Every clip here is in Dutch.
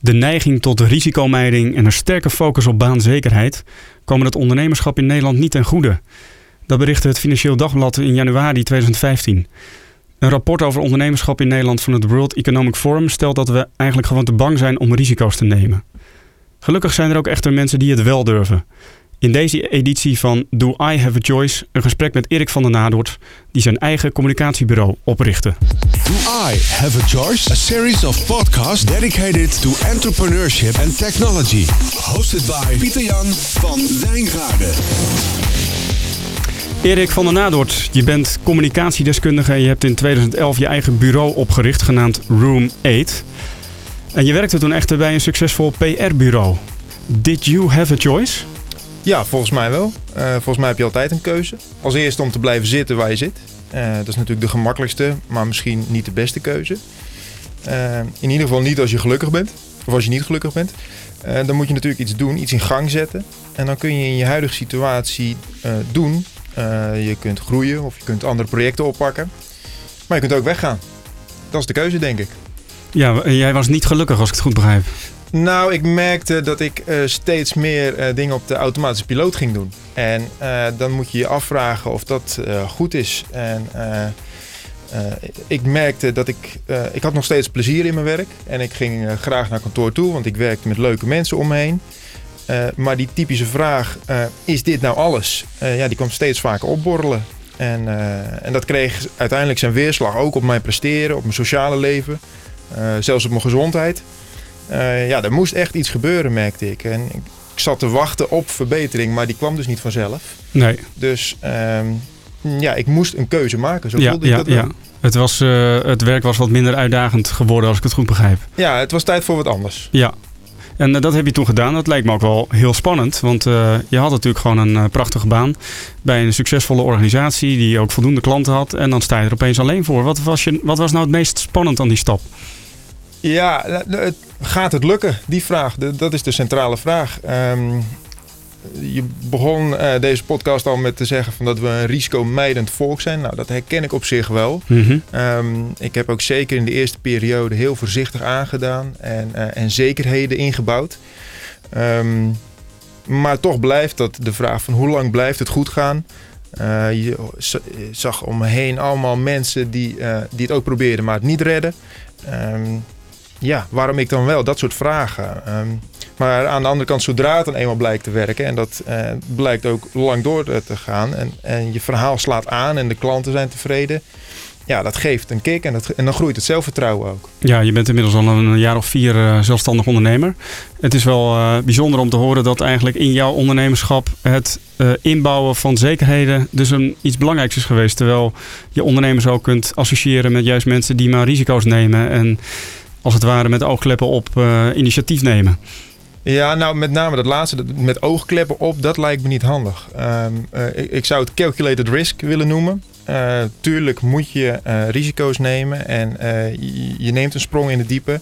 De neiging tot risicomijding en een sterke focus op baanzekerheid komen het ondernemerschap in Nederland niet ten goede. Dat berichtte het Financieel Dagblad in januari 2015. Een rapport over ondernemerschap in Nederland van het World Economic Forum stelt dat we eigenlijk gewoon te bang zijn om risico's te nemen. Gelukkig zijn er ook echter mensen die het wel durven. In deze editie van Do I Have a Choice een gesprek met Erik van der Nadoort, die zijn eigen communicatiebureau oprichtte. Do I Have a Choice? A series of podcasts dedicated to entrepreneurship and technology. Hosted by Pieter-Jan van Wijngaarden. Erik van der Nadoort, je bent communicatiedeskundige en je hebt in 2011 je eigen bureau opgericht, genaamd Room 8. En je werkte toen echter bij een succesvol PR-bureau. Did you have a choice? Ja, volgens mij wel. Volgens mij heb je altijd een keuze. Als eerste om te blijven zitten waar je zit. Dat is natuurlijk de gemakkelijkste, maar misschien niet de beste keuze. In ieder geval niet als je gelukkig bent. Of als je niet gelukkig bent. Dan moet je natuurlijk iets doen, iets in gang zetten. En dan kun je in je huidige situatie doen. Je kunt groeien of je kunt andere projecten oppakken. Maar je kunt ook weggaan. Dat is de keuze, denk ik. Ja, jij was niet gelukkig als ik het goed begrijp. Nou, ik merkte dat ik steeds meer dingen op de automatische piloot ging doen. En dan moet je je afvragen of dat goed is. En ik merkte dat ik had nog steeds plezier in mijn werk. En ik ging graag naar kantoor toe, want ik werkte met leuke mensen om me heen. Maar die typische vraag, is dit nou alles? Die kwam steeds vaker opborrelen. En dat kreeg uiteindelijk zijn weerslag ook op mijn presteren, op mijn sociale leven. Zelfs op mijn gezondheid. Er moest echt iets gebeuren, merkte ik. En ik zat te wachten op verbetering, maar die kwam dus niet vanzelf. Nee. Dus ik moest een keuze maken. Zo voelde ik dat wel. Ja. Het werk was wat minder uitdagend geworden, als ik het goed begrijp. Ja, het was tijd voor wat anders. Ja. En dat heb je toen gedaan. Dat lijkt me ook wel heel spannend. Want je had natuurlijk gewoon een prachtige baan bij een succesvolle organisatie die ook voldoende klanten had. En dan sta je er opeens alleen voor. Wat was nou het meest spannend aan die stap? Ja, gaat het lukken? Die vraag, dat is de centrale vraag. Je begon deze podcast al met te zeggen dat we een risicomijdend volk zijn. Nou, dat herken ik op zich wel. Mm-hmm. Ik heb ook zeker in de eerste periode heel voorzichtig aangedaan en zekerheden ingebouwd. Maar toch blijft dat de vraag van hoe lang blijft het goed gaan. Je zag om me heen allemaal mensen die het ook probeerden, maar het niet redden. Waarom ik dan wel? Dat soort vragen. Maar aan de andere kant, zodra het dan eenmaal blijkt te werken... en dat blijkt ook lang door te gaan... en je verhaal slaat aan en de klanten zijn tevreden... ja, dat geeft een kick en dan groeit het zelfvertrouwen ook. Ja, je bent inmiddels al een jaar of 4 zelfstandig ondernemer. Het is wel bijzonder om te horen dat eigenlijk in jouw ondernemerschap... het inbouwen van zekerheden dus iets belangrijks is geweest. Terwijl je ondernemers ook kunt associëren met juist mensen die maar risico's nemen... en als het ware met oogkleppen op initiatief nemen. Ja, nou met name dat laatste, met oogkleppen op, dat lijkt me niet handig. Ik zou het calculated risk willen noemen. Tuurlijk moet je risico's nemen en je neemt een sprong in het diepe.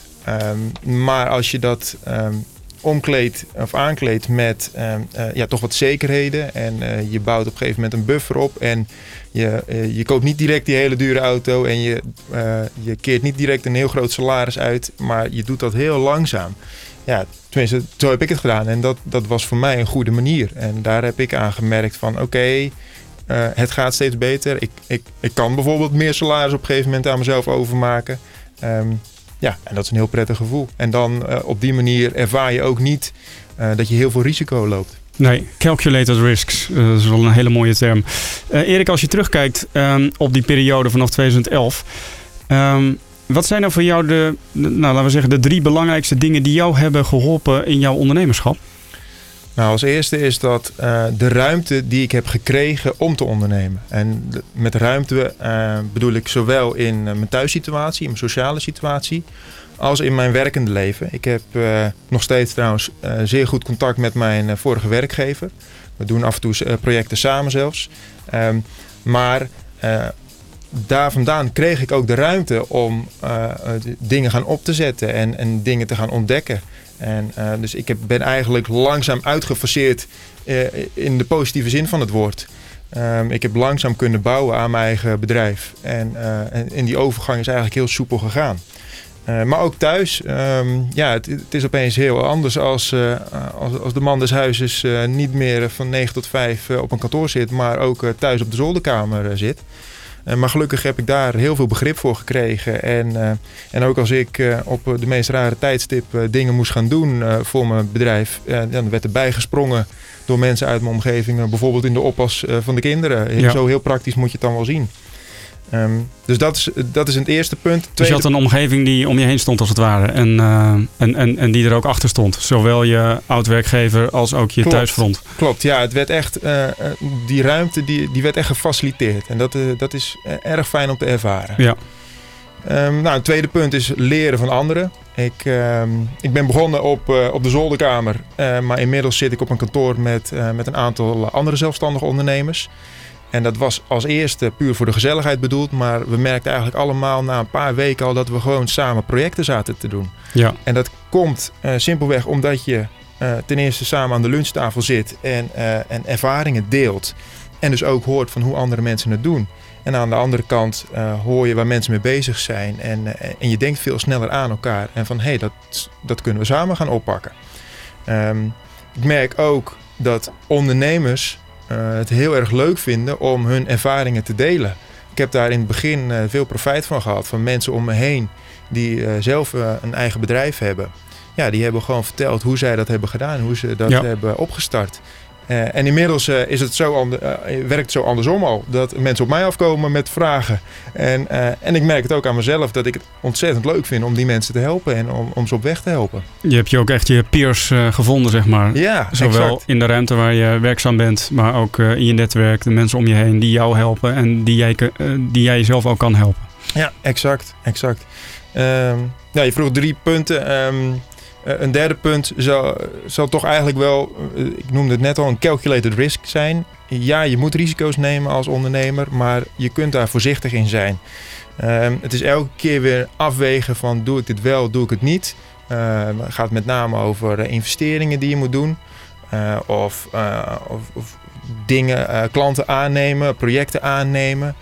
Maar als je dat omkleedt of aankleedt met toch wat zekerheden en je bouwt op een gegeven moment een buffer op en je koopt niet direct die hele dure auto en je keert niet direct een heel groot salaris uit, maar je doet dat heel langzaam. Ja, tenminste, zo heb ik het gedaan en dat was voor mij een goede manier. En daar heb ik aan gemerkt van oké, het gaat steeds beter. Ik kan bijvoorbeeld meer salaris op een gegeven moment aan mezelf overmaken. En dat is een heel prettig gevoel. En dan op die manier ervaar je ook niet dat je heel veel risico loopt. Nee, calculated risks. Dat is wel een hele mooie term. Erik, als je terugkijkt op die periode vanaf 2011... wat zijn nou voor jou de 3 belangrijkste dingen die jou hebben geholpen in jouw ondernemerschap? Nou, als eerste is dat de ruimte die ik heb gekregen om te ondernemen. En met ruimte bedoel ik zowel in mijn thuissituatie, in mijn sociale situatie, als in mijn werkende leven. Ik heb nog steeds trouwens zeer goed contact met mijn vorige werkgever. We doen af en toe projecten samen zelfs. Maar daar vandaan kreeg ik ook de ruimte om dingen gaan op te zetten en dingen te gaan ontdekken. Dus ik ben eigenlijk langzaam uitgefaseerd in de positieve zin van het woord. Ik heb langzaam kunnen bouwen aan mijn eigen bedrijf. En die overgang is eigenlijk heel soepel gegaan. Maar ook thuis. Het is opeens heel anders als de man des huizes niet meer van 9 tot 5 op een kantoor zit, maar ook thuis op de zolderkamer zit. Maar gelukkig heb ik daar heel veel begrip voor gekregen. En ook als ik op de meest rare tijdstip dingen moest gaan doen voor mijn bedrijf, dan werd er bijgesprongen door mensen uit mijn omgeving. Bijvoorbeeld in de oppas van de kinderen. Ja. Zo heel praktisch moet je het dan wel zien. Dus dat is het eerste punt. Dus je had een omgeving die om je heen stond als het ware. En die er ook achter stond. Zowel je oud-werkgever als ook je thuisfront. Klopt, ja. Het werd echt, die ruimte die werd echt gefaciliteerd. En dat is erg fijn om te ervaren. Ja. Het tweede punt is leren van anderen. Ik ben begonnen op de zolderkamer. Maar inmiddels zit ik op een kantoor met een aantal andere zelfstandige ondernemers. En dat was als eerste puur voor de gezelligheid bedoeld. Maar we merkten eigenlijk allemaal na een paar weken al dat we gewoon samen projecten zaten te doen. Ja. En dat komt simpelweg omdat je ten eerste samen aan de lunchtafel zit en ervaringen deelt. En dus ook hoort van hoe andere mensen het doen. En aan de andere kant hoor je waar mensen mee bezig zijn. En je denkt veel sneller aan elkaar. En van dat kunnen we samen gaan oppakken. Ik merk ook dat ondernemers het heel erg leuk vinden om hun ervaringen te delen. Ik heb daar in het begin veel profijt van gehad. Van mensen om me heen die zelf een eigen bedrijf hebben. Ja, die hebben gewoon verteld hoe zij dat hebben gedaan. Hoe ze dat hebben opgestart. En inmiddels is het werkt het zo andersom al. Dat mensen op mij afkomen met vragen. En ik merk het ook aan mezelf dat ik het ontzettend leuk vind om die mensen te helpen. En om ze op weg te helpen. Je hebt je ook echt je peers gevonden, zeg maar. Ja, zowel exact. In de ruimte waar je werkzaam bent. Maar ook in je netwerk. De mensen om je heen die jou helpen. En die jij jezelf ook kan helpen. Ja, exact. Je vroeg 3 punten. Een derde punt zal toch eigenlijk wel, ik noemde het net al, een calculated risk zijn. Ja, je moet risico's nemen als ondernemer, maar je kunt daar voorzichtig in zijn. Het is elke keer weer afwegen van doe ik dit wel, doe ik het niet. Het gaat met name over investeringen die je moet doen. Of dingen, klanten aannemen, projecten aannemen.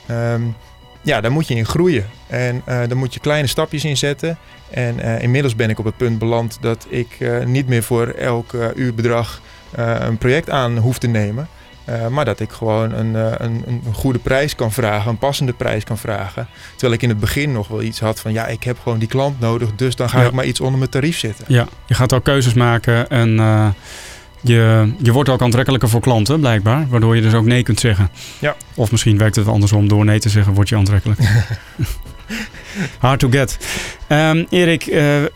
Daar moet je in groeien. En daar moet je kleine stapjes in zetten. En inmiddels ben ik op het punt beland dat ik niet meer voor elk uurbedrag een project aan hoef te nemen. Maar dat ik gewoon een goede prijs kan vragen, een passende prijs kan vragen. Terwijl ik in het begin nog wel iets had van ik heb gewoon die klant nodig, dus dan ga ik maar iets onder mijn tarief zetten. Ja, je gaat ook keuzes maken en je wordt ook aantrekkelijker voor klanten blijkbaar, waardoor je dus ook nee kunt zeggen. Ja. Of misschien werkt het andersom, door nee te zeggen word je aantrekkelijk. Hard to get. Erik,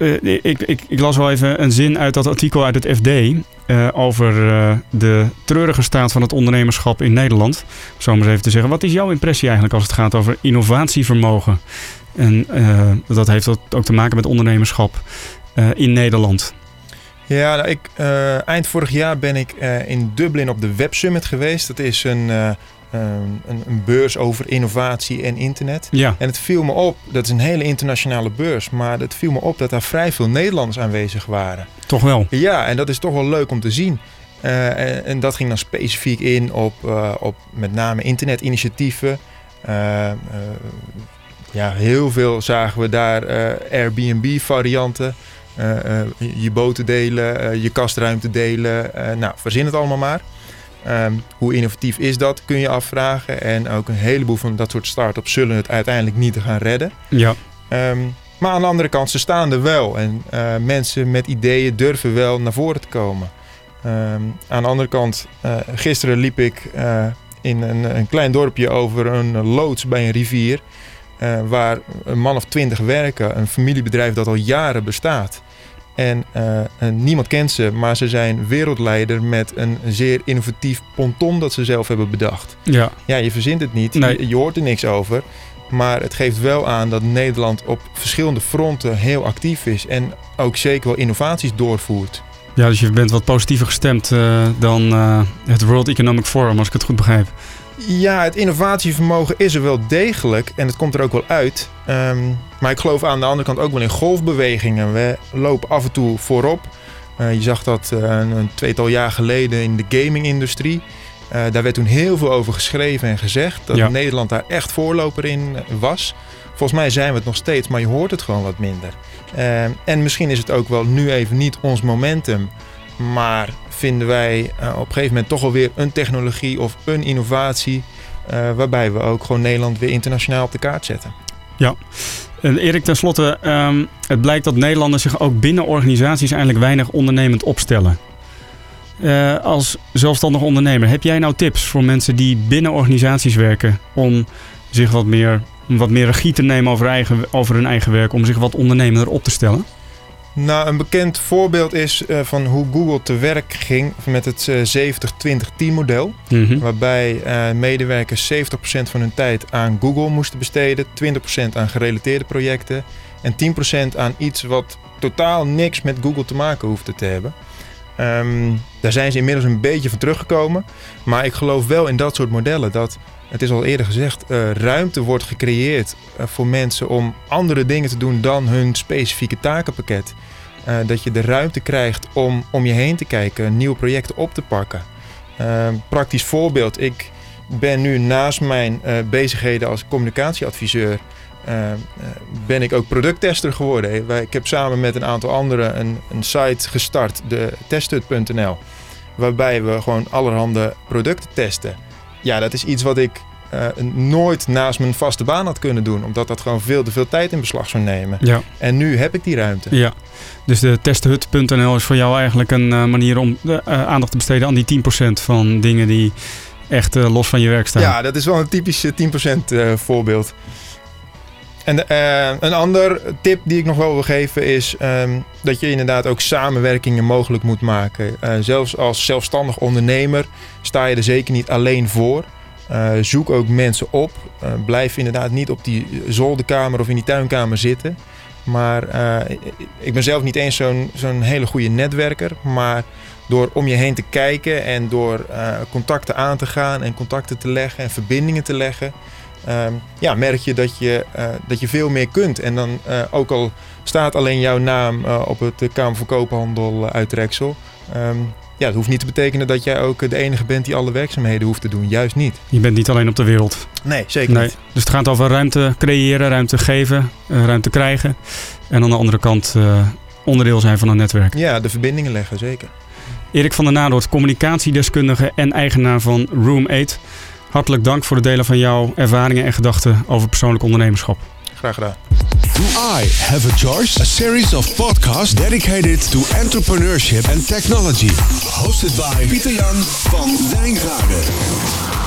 ik las wel even een zin uit dat artikel uit het FD over de treurige staat van het ondernemerschap in Nederland. Zo maar eens even te zeggen. Wat is jouw impressie eigenlijk als het gaat over innovatievermogen? En dat heeft ook te maken met ondernemerschap in Nederland. Ja, eind vorig jaar ben ik in Dublin op de Web Summit geweest. Dat is een beurs over innovatie en internet. Ja. En het viel me op, dat is een hele internationale beurs, maar het viel me op dat daar vrij veel Nederlanders aanwezig waren. Toch wel? Ja, en dat is toch wel leuk om te zien. En dat ging dan specifiek in op met name internetinitiatieven. Heel veel zagen we daar Airbnb varianten. Je boten delen, je kastruimte delen. Verzin het allemaal maar. Hoe innovatief is dat, kun je afvragen. En ook een heleboel van dat soort start-ups zullen het uiteindelijk niet gaan redden. Ja. Maar aan de andere kant, ze staan er wel. En mensen met ideeën durven wel naar voren te komen. Aan de andere kant, gisteren liep ik in een klein dorpje over een loods bij een rivier. Waar een man of 20 werken. Een familiebedrijf dat al jaren bestaat. En niemand kent ze, maar ze zijn wereldleider met een zeer innovatief ponton dat ze zelf hebben bedacht. Ja, je verzint het niet, nee. Je hoort er niks over. Maar het geeft wel aan dat Nederland op verschillende fronten heel actief is. En ook zeker wel innovaties doorvoert. Ja, dus je bent wat positiever gestemd dan het World Economic Forum, als ik het goed begrijp. Ja, het innovatievermogen is er wel degelijk en het komt er ook wel uit. Maar ik geloof aan de andere kant ook wel in golfbewegingen. We lopen af en toe voorop. Je zag dat een 2-tal jaar geleden in de gaming-industrie. Daar werd toen heel veel over geschreven en gezegd. Dat Nederland daar echt voorloper in was. Volgens mij zijn we het nog steeds, maar je hoort het gewoon wat minder. En misschien is het ook wel nu even niet ons momentum. Maar vinden wij op een gegeven moment toch alweer een technologie of een innovatie... waarbij we ook gewoon Nederland weer internationaal op de kaart zetten. Ja. Erik, tenslotte, het blijkt dat Nederlanders zich ook binnen organisaties eigenlijk weinig ondernemend opstellen. Als zelfstandig ondernemer, heb jij nou tips voor mensen die binnen organisaties werken om zich wat meer regie te nemen over hun eigen werk, om zich wat ondernemender op te stellen? Nou, een bekend voorbeeld is van hoe Google te werk ging met het 70-20-10 model. Mm-hmm. Waarbij medewerkers 70% van hun tijd aan Google moesten besteden, 20% aan gerelateerde projecten en 10% aan iets wat totaal niks met Google te maken hoefde te hebben. Daar zijn ze inmiddels een beetje van teruggekomen. Maar ik geloof wel in dat soort modellen dat, het is al eerder gezegd, ruimte wordt gecreëerd voor mensen om andere dingen te doen dan hun specifieke takenpakket. Dat je de ruimte krijgt om je heen te kijken, nieuwe projecten op te pakken. Praktisch voorbeeld, ik ben nu naast mijn bezigheden als communicatieadviseur ben ik ook producttester geworden. Ik heb samen met een aantal anderen een site gestart, de testhut.nl, waarbij we gewoon allerhande producten testen. Ja, dat is iets wat ik nooit naast mijn vaste baan had kunnen doen, omdat dat gewoon veel te veel tijd in beslag zou nemen. Ja. En nu heb ik die ruimte. Ja. Dus de testhut.nl is voor jou eigenlijk een manier om aandacht te besteden aan die 10% van dingen die echt los van je werk staan. Ja, dat is wel een typisch 10% voorbeeld. En een ander tip die ik nog wel wil geven is dat je inderdaad ook samenwerkingen mogelijk moet maken. Zelfs als zelfstandig ondernemer sta je er zeker niet alleen voor. Zoek ook mensen op. Blijf inderdaad niet op die zolderkamer of in die tuinkamer zitten. Maar ik ben zelf niet eens zo'n hele goede netwerker. Maar door om je heen te kijken en door contacten aan te gaan en contacten te leggen en verbindingen te leggen, merk je dat je veel meer kunt. En dan ook al staat alleen jouw naam op het Kamer van Koophandel uit Drexel. Het hoeft niet te betekenen dat jij ook de enige bent die alle werkzaamheden hoeft te doen. Juist niet. Je bent niet alleen op de wereld. Nee, zeker niet. Dus het gaat over ruimte creëren, ruimte geven, ruimte krijgen. En aan de andere kant onderdeel zijn van een netwerk. Ja, de verbindingen leggen, zeker. Erik van der Nadoort, communicatiedeskundige en eigenaar van Room 8. Hartelijk dank voor het delen van jouw ervaringen en gedachten over persoonlijk ondernemerschap. Graag gedaan. Do I Have a Choice? A series of podcasts dedicated to entrepreneurship and technology. Hosted by Pieter Jan van Wijngaarden.